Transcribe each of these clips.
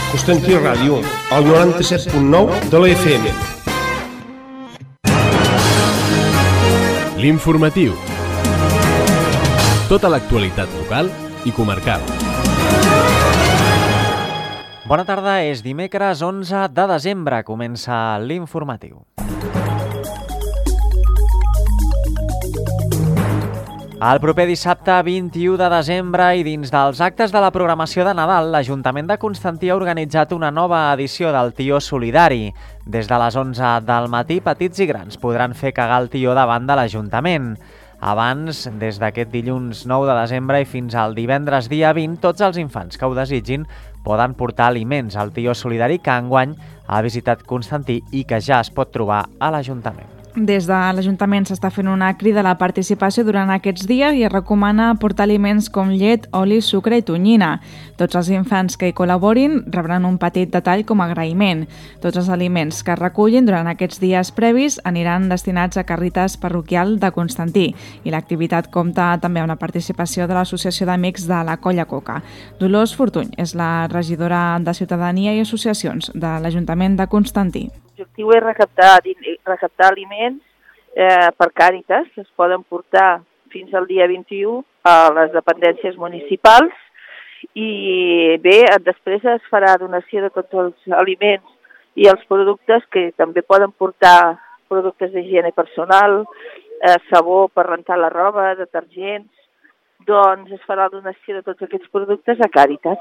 Constantí Ràdio, al 97.9 de la FM. L'informatiu. Tota l'actualitat local i comarcal. Bona tarda, és dimecres 11 de desembre. Comença l'informatiu. El proper dissabte 21 de desembre i dins dels actes de la programació de Nadal, l'Ajuntament de Constantí ha organitzat una nova edició del Tió Solidari. Des de les 11 del matí, petits i grans podran fer cagar el tió davant de l'Ajuntament. Abans, des d'aquest dilluns 9 de desembre i fins al divendres dia 20, tots els infants que ho desitgin poden portar aliments al Tió Solidari que enguany ha visitat Constantí i que ja es pot trobar a l'Ajuntament. Des de l'Ajuntament s'està fent una crida a la participació durant aquests dies i es recomana portar aliments com llet, oli, sucre i tonyina. Tots els infants que hi col·laborin rebran un petit detall com a agraïment. Tots els aliments que es recullin durant aquests dies previs aniran destinats a Càritas Parroquial de Constantí i l'activitat compta també amb la participació de l'Associació d'Amics de la Colla Coca. Dolors Fortuny és la regidora de Ciutadania i Associacions de l'Ajuntament de Constantí. L'objectiu és recaptar aliments per Càritas, que es poden portar fins al dia 21 a les dependències municipals i bé, després es farà donació de tots els aliments i els productes que també poden portar productes d'higiene personal, sabó per rentar la roba, detergents, doncs es farà donació de tots aquests productes a Càritas.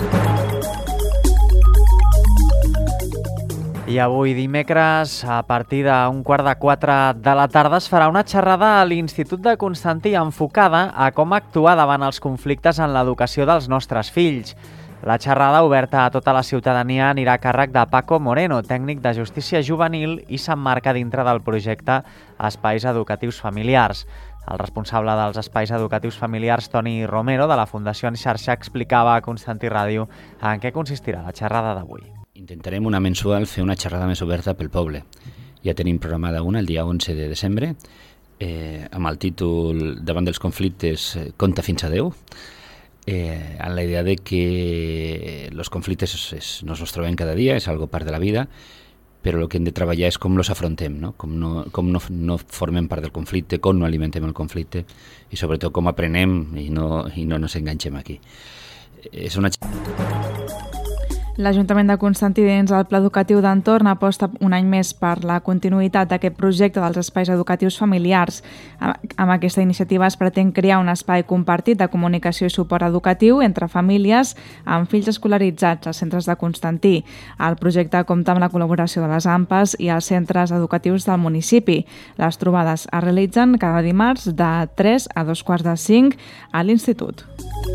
I avui dimecres, a partir d'un 3:15 de la tarda, es farà una xerrada a l'Institut de Constantí enfocada a com actuar davant els conflictes en l'educació dels nostres fills. La xerrada, oberta a tota la ciutadania, anirà a càrrec de Paco Moreno, tècnic de justícia juvenil, i s'emmarca dintre del projecte Espais Educatius Familiars. El responsable dels Espais Educatius Familiars, Toni Romero, de la Fundació En Xarxa, explicava a Constantí Ràdio en què consistirà la xerrada d'avui. Intentarem una mensual fer una xerrada més oberta pel poble. Ja tenim programada una el dia 11 de desembre amb el títol Davant dels conflictes, compta fins a 10, amb la idea de que els conflictes nos trobem cada dia, és algo part de la vida, però el que hem de treballar és com els afrontem, no? Com no formem part del conflicte, com no alimentem el conflicte i sobretot com aprenem i no ens enganxem aquí. És una L'Ajuntament de Constantí, dins el Pla Educatiu d'Entorn, aposta un any més per la continuïtat d'aquest projecte dels espais educatius familiars. Amb aquesta iniciativa es pretén crear un espai compartit de comunicació i suport educatiu entre famílies amb fills escolaritzats als centres de Constantí. El projecte compta amb la col·laboració de les AMPAs i els centres educatius del municipi. Les trobades es realitzen cada dimarts de 3 a 2:45 a l'Institut.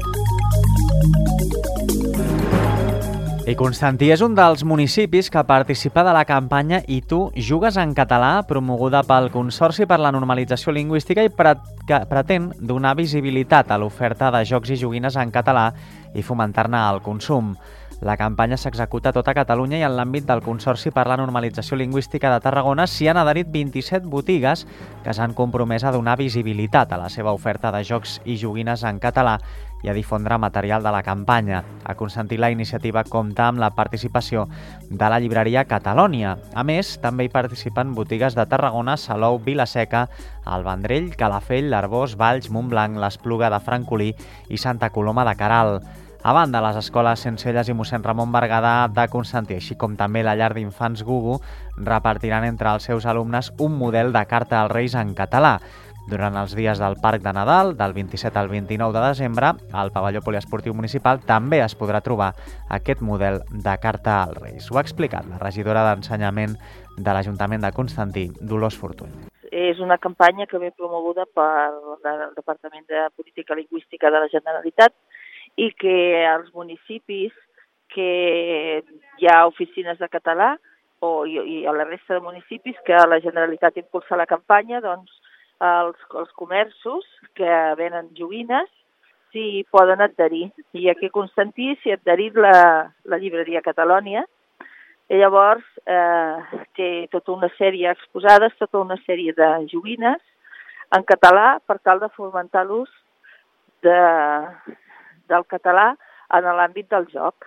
I Constantí és un dels municipis que participa de la campanya I tu jugues en català, promoguda pel Consorci per la Normalització Lingüística i que pretén donar visibilitat a l'oferta de jocs i joguines en català i fomentar-ne el consum. La campanya s'executa a tota Catalunya i en l'àmbit del Consorci per la Normalització Lingüística de Tarragona s'hi han adherit 27 botigues que s'han compromès a donar visibilitat a la seva oferta de jocs i joguines en català i a difondre material de la campanya. A Constantí la iniciativa compta amb la participació de la llibreria Catalònia. A més, també hi participen botigues de Tarragona, Salou, Vila-seca, el Vendrell, Calafell, l'Arboç, Valls, Montblanc, l'Espluga de Francolí i Santa Coloma de Queralt. A banda, les escoles Centcelles i mossèn Ramon Berguedà de Constantí, així com també la llar d'infants Gugu, repartiran entre els seus alumnes un model de carta als Reis en català. Durant els dies del Parc de Nadal, del 27 al 29 de desembre, al pavelló poliesportiu municipal també es podrà trobar aquest model de carta als Reis. Ho ha explicat la regidora d'Ensenyament de l'Ajuntament de Constantí, Dolors Fortuny. És una campanya que ve promoguda pel Departament de Política Lingüística de la Generalitat i que als municipis que hi ha oficines de català i a la resta de municipis que la Generalitat impulsa la campanya, doncs els comerços que venen joguines s'hi poden adherir. I aquí a Constantí s'hi ha adherit la llibreria Catalònia i llavors té tota una sèrie exposades, tota una sèrie de joguines en català per tal de fomentar l'ús del català en l'àmbit del joc.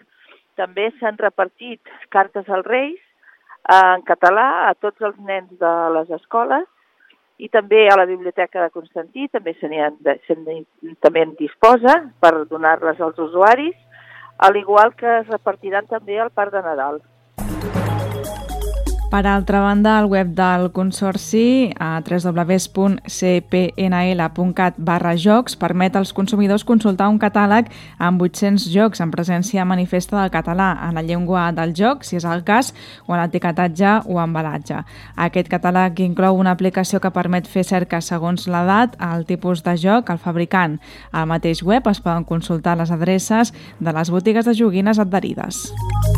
també s'han repartit cartes als Reis en català a tots els nens de les escoles i també a la Biblioteca de Constantí també també en disposa per donar-les als usuaris, al igual que es repartiran també al Parc de Nadal. Per altra banda, el web del Consorci, a www.cpnl.cat/jocs, permet als consumidors consultar un catàleg amb 800 jocs en presència manifesta del català en la llengua del joc, si és el cas, o en l'etiquetatge o embalatge. Aquest catàleg inclou una aplicació que permet fer cerca segons l'edat, el tipus de joc, el fabricant. Al mateix web es poden consultar les adreces de les botigues de joguines adherides.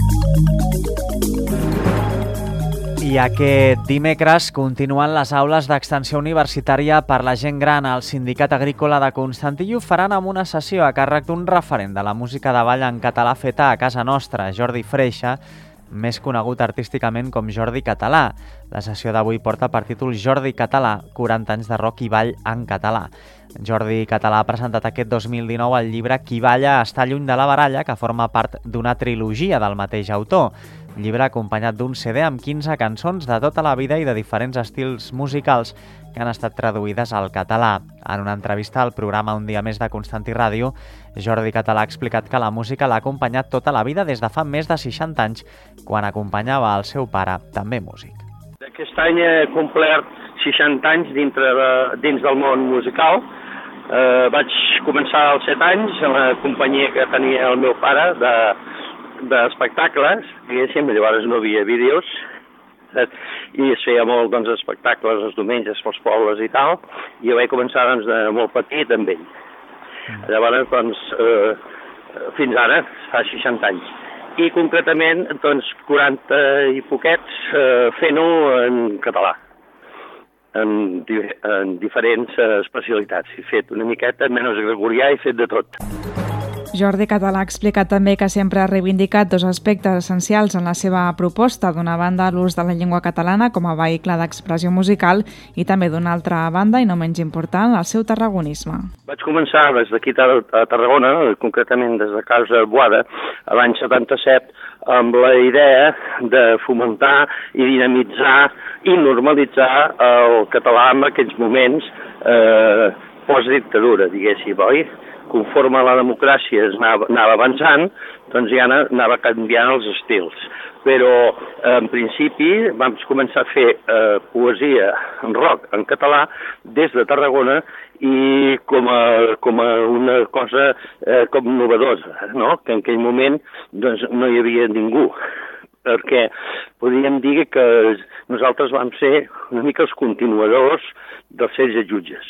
I aquest dimecres continuen les aules d'extensió universitària per la gent gran. El Sindicat Agrícola de Constantí ho faran amb una sessió a càrrec d'un referent de la música de ball en català feta a casa nostra, Jordi Freixa, més conegut artísticament com Jordi Català. La sessió d'avui porta per títol Jordi Català, 40 anys de rock i ball en català. Jordi Català ha presentat aquest 2019 el llibre Qui balla està lluny de la baralla, que forma part d'una trilogia del mateix autor. Llibre acompanyat d'un CD amb 15 cançons de tota la vida i de diferents estils musicals que han estat traduïdes al català. En una entrevista al programa Un dia més de Constantí Ràdio, Jordi Català ha explicat que la música l'ha acompanyat tota la vida des de fa més de 60 anys, quan acompanyava el seu pare, també músic. Aquest any he complert 60 anys dins del món musical. Vaig començar als 7 anys en la companyia que tenia el meu pare d'espectacles, diguéssim, llavors no havia vídeos, i es feia molt espectacles els diumenges pels pobles i tal, i jo vaig començar de molt petit amb ell. Llavors, fins ara, fa 60 anys. I concretament, 40 i poquets fent-ho en català, en diferents especialitats. He fet una miqueta menys gregorià, he fet de tot. Jordi Català ha explicat també que sempre ha reivindicat dos aspectes essencials en la seva proposta. D'una banda, l'ús de la llengua catalana com a vehicle d'expressió musical i també d'una altra banda, i no menys important, el seu tarragonisme. Vaig començar des d'aquí a Tarragona, concretament des de Casa Boada, l'any 77, amb la idea de fomentar i dinamitzar i normalitzar el català en aquells moments postdictadura, diguéssim, oi? Conforme la democràcia anava avançant, doncs ja anava canviant els estils. Però, en principi, vam començar a fer poesia en rock en català des de Tarragona i com a una cosa com novedosa, no? Que en aquell moment doncs, no hi havia ningú, perquè podríem dir que nosaltres vam ser una mica els continuadors dels 16 jutges.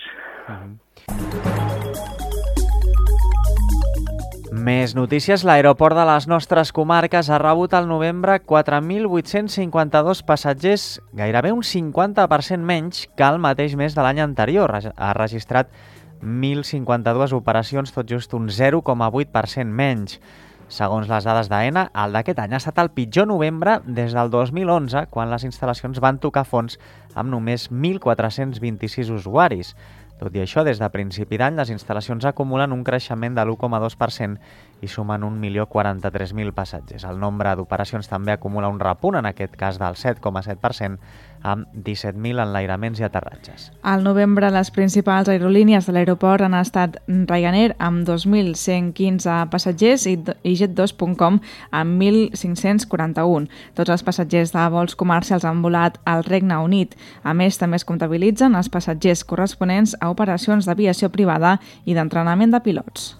Més notícies. L'aeroport de les nostres comarques ha rebut al novembre 4.852 passatgers, gairebé un 50% menys que el mateix mes de l'any anterior. Ha registrat 1.052 operacions, tot just un 0,8% menys. Segons les dades d'AENA, el d'aquest any ha estat el pitjor novembre des del 2011, quan les instal·lacions van tocar fons amb només 1.426 usuaris. Tot i això, des de principi d'any, les instal·lacions acumulen un creixement de l'1,2% i sumen 1.043.000 passatgers. El nombre d'operacions també acumula un repunt, en aquest cas del 7,7%, amb 17.000 enlairaments i aterratges. Al novembre, les principals aerolínies de l'aeroport han estat Ryanair amb 2.115 passatgers i Jet2.com amb 1.541. Tots els passatgers de vols comercials han volat al Regne Unit. A més, també es comptabilitzen els passatgers corresponents a operacions d'aviació privada i d'entrenament de pilots.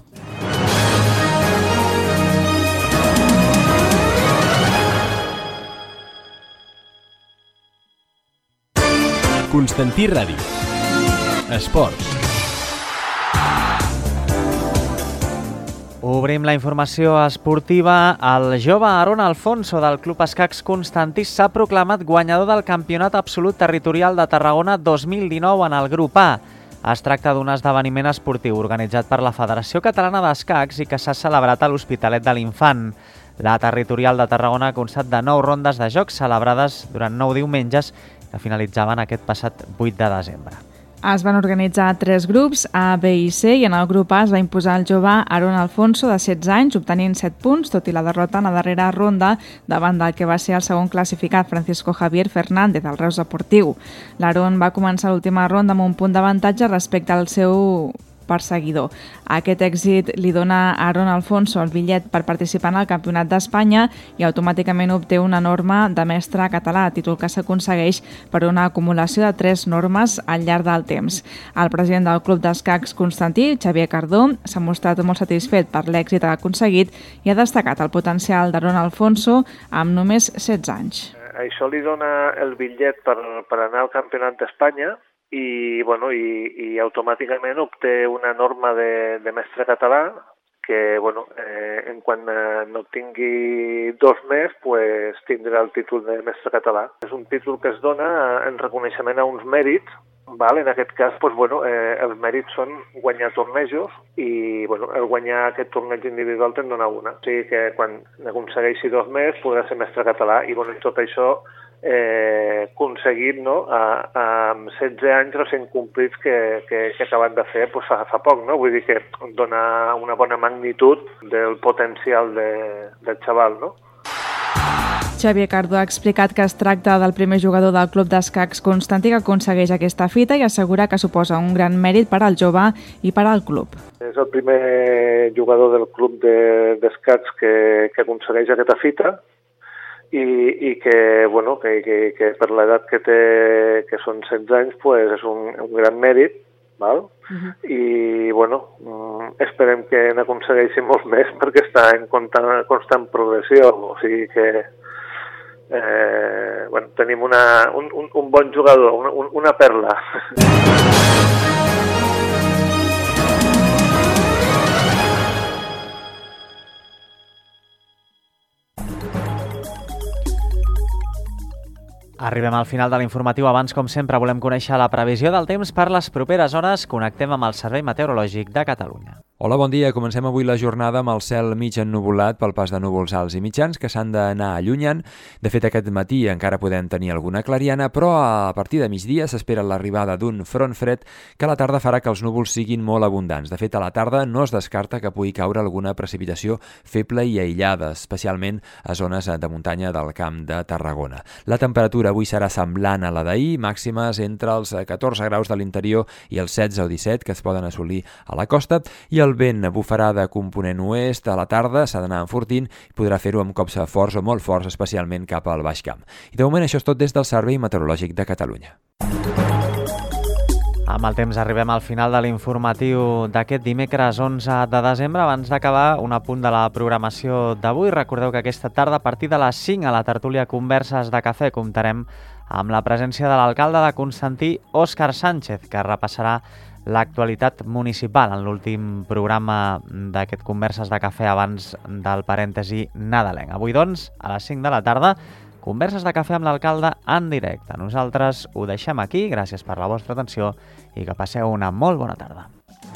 Constantí Ràdio. Esports. Obrim la informació esportiva. El jove Aaron Alfonso del Club Escacs Constantí s'ha proclamat guanyador del Campionat Absolut Territorial de Tarragona 2019 en el grup A. Es tracta d'un esdeveniment esportiu organitzat per la Federació Catalana d'Escacs i que s'ha celebrat a l'Hospitalet de l'Infant. La territorial de Tarragona ha constat de 9 rondes de jocs celebrades durant 9 diumenges que finalitzaven aquest passat 8 de desembre. Es van organitzar 3 grups, A, B i C, i en el grup A es va imposar el jove Aaron Alfonso, de 16 anys, obtenint 7 punts, tot i la derrota en la darrera ronda davant del que va ser el segon classificat, Francisco Javier Fernández, del Reus Deportiu. L'Aaron va començar l'última ronda amb un punt d'avantatge respecte al seu perseguidor. Aquest èxit li dona a Aaron Alfonso el bitllet per participar en el Campionat d'Espanya i automàticament obté una norma de mestre català, títol que s'aconsegueix per una acumulació de 3 normes al llarg del temps. El president del Club d'Escacs Constantí, Xavier Cardó, s'ha mostrat molt satisfet per l'èxit aconseguit i ha destacat el potencial d'Aaron Alfonso amb només 16 anys. Això li dona el bitllet per anar al Campionat d'Espanya i automàticament obté una norma de mestre català que, en quan no tingui 2 més, tindrà el títol de mestre català. És un títol que es dona en reconeixement a uns mèrits. En aquest cas, els mèrits són guanyar tornejos i el guanyar aquest torneig individual te'n dona una. O sigui que quan aconsegueixi 2 més podrà ser mestre català i tot això aconseguit amb 16 anys recent complits que acaben de fer fa poc, no? Vull dir que dona una bona magnitud del potencial del xaval, no? Xavier Cardó ha explicat que es tracta del primer jugador del Club d'Escacs Constantí que aconsegueix aquesta fita i assegura que suposa un gran mèrit per al jove i per al club. És el primer jugador del Club d'Escacs que aconsegueix aquesta fita i que per l'edat que té, que són 16 anys, és un gran mèrit, val? I esperem que n'aconsegueixi molts més perquè està en constant progressió, o sigui que tenim un bon jugador, una perla. Arribem al final de l'informatiu. Abans, com sempre, volem conèixer la previsió del temps per les properes hores. Connectem amb el Servei Meteorològic de Catalunya. Hola, bon dia. Comencem avui la jornada amb el cel mig ennuvolat pel pas de núvols alts i mitjans que s'han d'anar allunyant. De fet, aquest matí encara podem tenir alguna clariana, però a partir de migdia s'espera l'arribada d'un front fred que a la tarda farà que els núvols siguin molt abundants. De fet, a la tarda no es descarta que pugui caure alguna precipitació feble i aïllada, especialment a zones de muntanya del Camp de Tarragona. La temperatura avui serà semblant a la d'ahir, màximes entre els 14 graus de l'interior i els 16 o 17 que es poden assolir a la costa, i el vent bufarà de component oest a la tarda, s'ha d'anar enfortint i podrà fer-ho amb cops forts o molt forts, especialment cap al Baix Camp. I de moment això és tot des del Servei Meteorològic de Catalunya. Amb el temps arribem al final de l'informatiu d'aquest dimecres 11 de desembre. Abans d'acabar, un apunt de la programació d'avui. Recordeu que aquesta tarda, a partir de les 5, a la tertúlia Converses de Cafè, comptarem amb la presència de l'alcalde de Constantí, Òscar Sánchez, que repassarà l'actualitat municipal en l'últim programa d'aquest Converses de Cafè abans del parèntesi nadalenc. Avui, doncs, a les 5 de la tarda, Converses de Cafè amb l'alcalde en directe. Nosaltres ho deixem aquí. Gràcies per la vostra atenció i que passeu una molt bona tarda.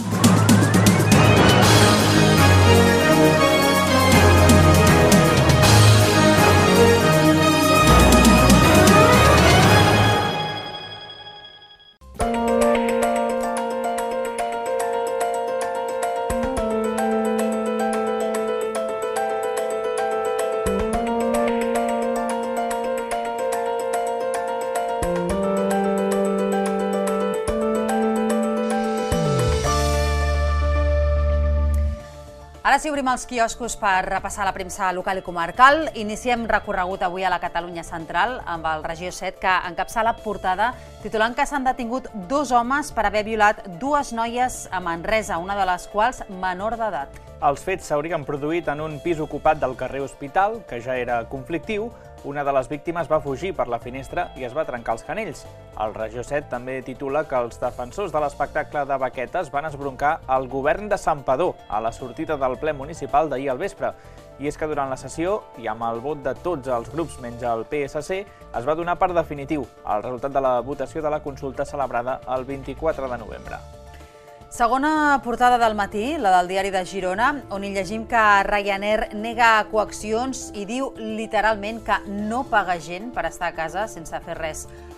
Ara sí, obrim els quioscos per repassar la premsa local i comarcal. Iniciem recorregut avui a la Catalunya Central amb el Regió 7, que encapçala portada titulant que s'han detingut 2 homes per haver violat 2 noies a Manresa, una de les quals menor d'edat. Els fets s'haurien produït en un pis ocupat del carrer Hospital, que ja era conflictiu. Una de les víctimes va fugir per la finestra i es va trencar els canells. El Regió 7 també titula que els defensors de l'espectacle de baquetes van esbroncar el govern de Santpedor a la sortida del ple municipal d'ahir al vespre. I és que durant la sessió, i amb el vot de tots els grups menys el PSC, es va donar per definitiu el resultat de la votació de la consulta celebrada el 24 de novembre. Segona portada del matí, la del diari de Girona, on hi llegim que Ryanair nega coaccions i diu literalment que no paga gent per estar a casa sense fer res.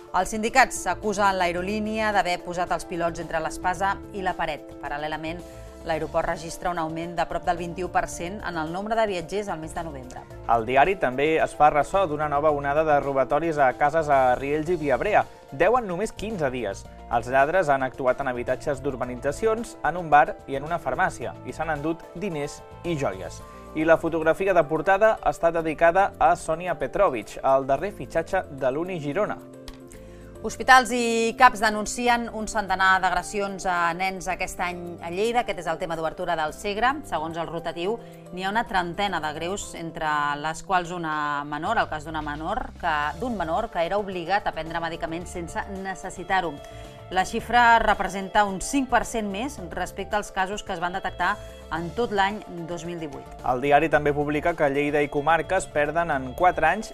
Els sindicats acusen l'aerolínia d'haver posat els pilots entre l'espasa i la paret. Paral·lelament, l'aeroport registra un augment de prop del 21% en el nombre de viatgers al mes de novembre. El diari també es fa ressò d'una nova onada de robatoris a cases a Riells i Viabrea. 10 en només 15 dies. Els lladres han actuat en habitatges d'urbanitzacions, en un bar i en una farmàcia, i s'han endut diners i joies. I la fotografia de portada està dedicada a Sònia Petrovic, el darrer fitxatge de l'Uni Girona. Hospitals i CAPs denuncien un centenar d'agressions a nens aquest any a Lleida. Aquest és el tema d'obertura del Segre. Segons el rotatiu, n'hi ha una trentena de greus, entre les quals una menor, el cas d'un menor que era obligat a prendre medicaments sense necessitar-ho. La xifra representa un 5% més respecte als casos que es van detectar en tot l'any 2018. El diari també publica que Lleida i comarques perden en 4 anys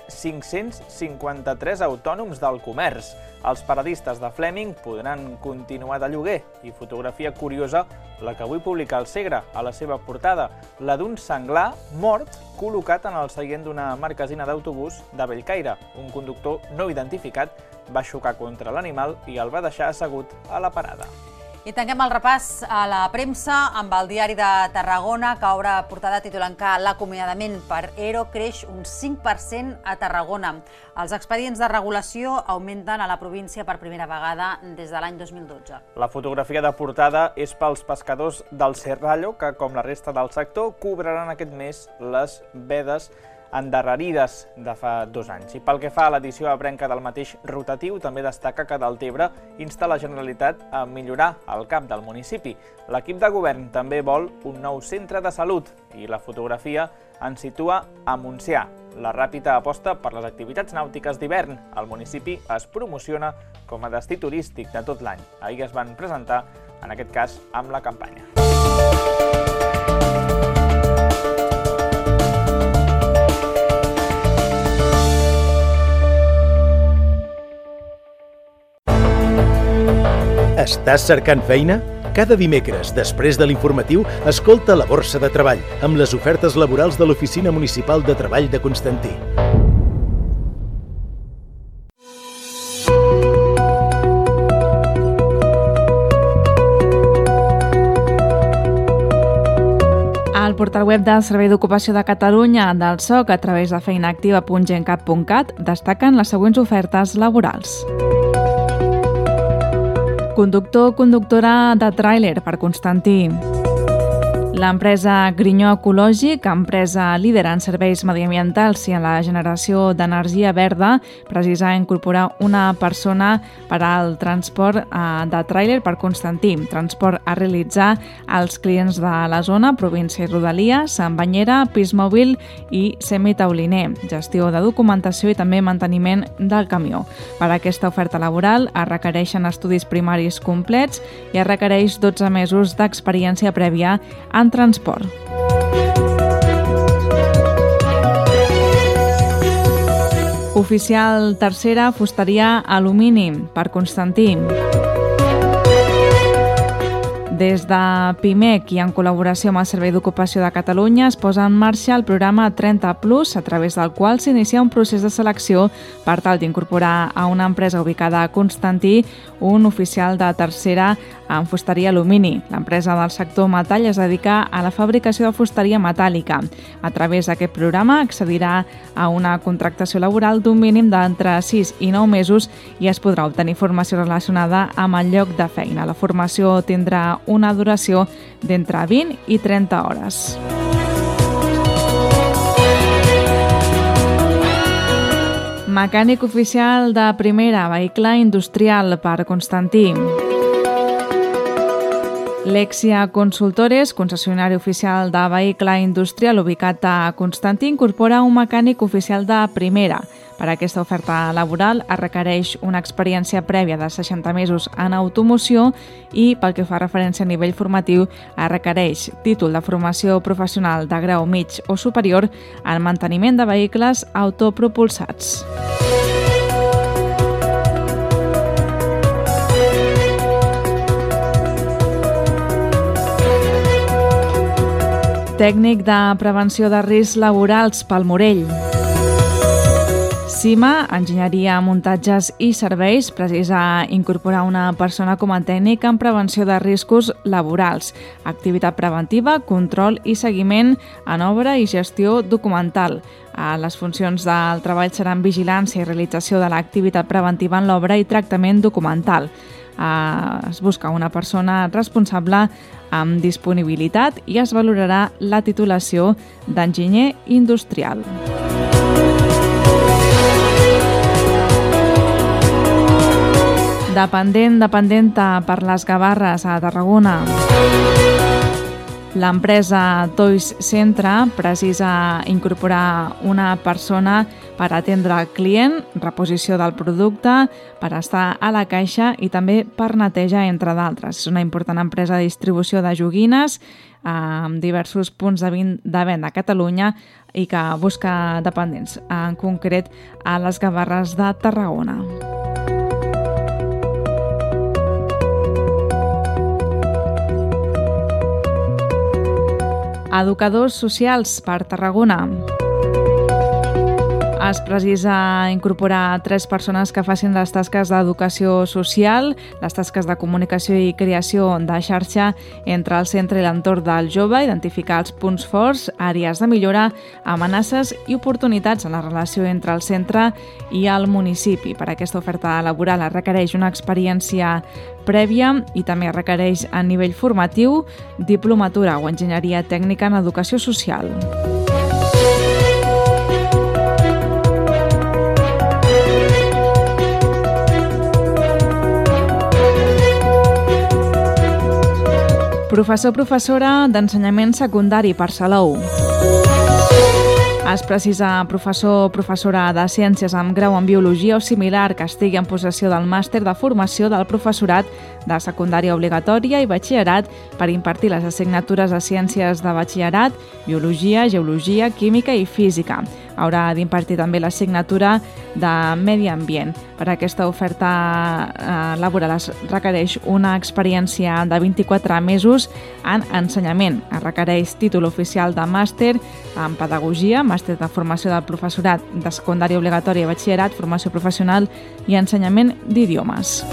553 autònoms del comerç. Els paradistes de Fleming podran continuar de lloguer. I fotografia curiosa, la que avui publica el Segre a la seva portada, la d'un senglar mort col·locat en el seient d'una marquesina d'autobús de Bellcaire. Un conductor no identificat va xocar contra l'animal i el va deixar assegut a la parada. I tanquem el repàs a la premsa amb el diari de Tarragona, que obre portada titulant que l'acomiadament per ERO creix un 5% a Tarragona. Els expedients de regulació augmenten a la província per primera vegada des de l'any 2012. La fotografia de portada és pels pescadors del Serrallo, que, com la resta del sector, cobraran aquest mes les vedes endarrerides de fa 2 anys. I pel que fa a l'edició ebrenca del mateix rotatiu, també destaca que Deltebre insta la Generalitat a millorar el cap del municipi. L'equip de govern també vol un nou centre de salut i la fotografia ens situa a Montsià. La ràpida aposta per les activitats nàutiques d'hivern. El municipi es promociona com a destí turístic de tot l'any. Ahir es van presentar, en aquest cas, amb la campanya. Estàs cercant feina? Cada dimecres, després de l'informatiu, escolta La Borsa de Treball, amb les ofertes laborals de l'Oficina Municipal de Treball de Constantí. Al portal web del Servei d'Ocupació de Catalunya del SOC, a través de feinaactiva.gencat.cat, destaquen les següents ofertes laborals. Conductor o conductora de tràiler per Constantí. L'empresa Grinyó Ecològic, empresa líder en serveis mediambientals i en la generació d'energia verda, precisa incorporar una persona per al transport de tràiler per Constantí, transport a realitzar als clients de la zona, província i rodalies, amb banyera, pis mòbil i semitauliner, gestió de documentació i també manteniment del camió. Per a aquesta oferta laboral es requereixen estudis primaris complets i es requereix 12 mesos d'experiència prèvia en transport. Oficial tercera, fusteria alumini per Constantí. Des de PIMEC i en col·laboració amb el Servei d'Ocupació de Catalunya es posa en marxa el programa 30+, a través del qual s'inicia un procés de selecció per tal d'incorporar a una empresa ubicada a Constantí un oficial de tercera en fusteria alumini. L'empresa del sector metall es dedica a la fabricació de fusteria metàl·lica. A través d'aquest programa accedirà a una contractació laboral d'un mínim d'entre 6 i 9 mesos i es podrà obtenir formació relacionada amb el lloc de feina. La formació tindrà una duració d'entre 20 i 30 hores. Mecànic oficial de primera, vehicle industrial per Constantí. Lexia Consultores, concessionari oficial de vehicle industrial ubicat a Constantí, incorpora un mecànic oficial de primera. Per a aquesta oferta laboral es requereix una experiència prèvia de 60 mesos en automoció i, pel que fa referència a nivell formatiu, es requereix títol de formació professional de grau mig o superior en manteniment de vehicles autopropulsats. Tècnic de prevenció de riscs laborals pel Morell. CIMA, Enginyeria, Muntatges i Serveis, precisa incorporar una persona com a tècnic en prevenció de riscos laborals, activitat preventiva, control i seguiment en obra i gestió documental. Les funcions del treball seran vigilància i realització de l'activitat preventiva en l'obra i tractament documental. Es busca una persona responsable amb disponibilitat i es valorarà la titulació d'enginyer industrial. Dependenta per les Gavarres a Tarragona. L'empresa Toys Centre precisa incorporar una persona per atendre el client, reposició del producte, per estar a la caixa i també per neteja, entre d'altres. És una important empresa de distribució de joguines amb diversos punts de venda a Catalunya i que busca dependents, en concret a les Gavarres de Tarragona. Educadors socials per Tarragona. Es precisa incorporar 3 persones que facin les tasques d'educació social, les tasques de comunicació i creació de xarxa entre el centre i l'entorn del jove, identificar els punts forts, àrees de millora, amenaces i oportunitats en la relació entre el centre i el municipi. Per aquesta oferta laboral es requereix una experiència prèvia i també requereix a nivell formatiu, diplomatura o enginyeria tècnica en educació social. Professor-professora d'ensenyament secundari per Salou. Es precisa professor-professora de Ciències amb grau en Biologia o similar que estigui en possessió del màster de formació del professorat de secundària obligatòria i batxillerat per impartir les assignatures de Ciències de batxillerat, Biologia, Geologia, Química i Física. Haurà d'impartir també l'assignatura de Medi Ambient. Per aquesta oferta laboral es requereix una experiència de 24 mesos en ensenyament. Es requereix títol oficial de màster en Pedagogia, màster de formació del professorat de secundària obligatòria i batxillerat, formació professional i ensenyament d'idiomes.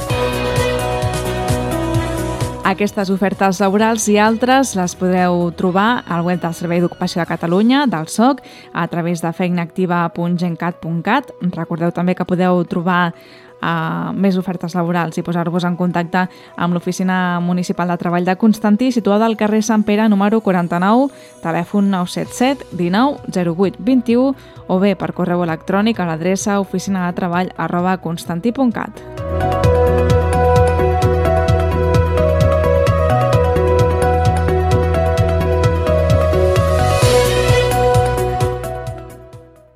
Aquestes ofertes laborals i altres les podreu trobar al web del Servei d'Ocupació de Catalunya, del SOC, a través de feinaactiva.gencat.cat. Recordeu també que podeu trobar més ofertes laborals i posar-vos en contacte amb l'Oficina Municipal de Treball de Constantí, situada al carrer Sant Pere, número 49, telèfon 977 19 08 21 o bé per correu electrònic a l'adreça oficinadetreball@constantí.cat.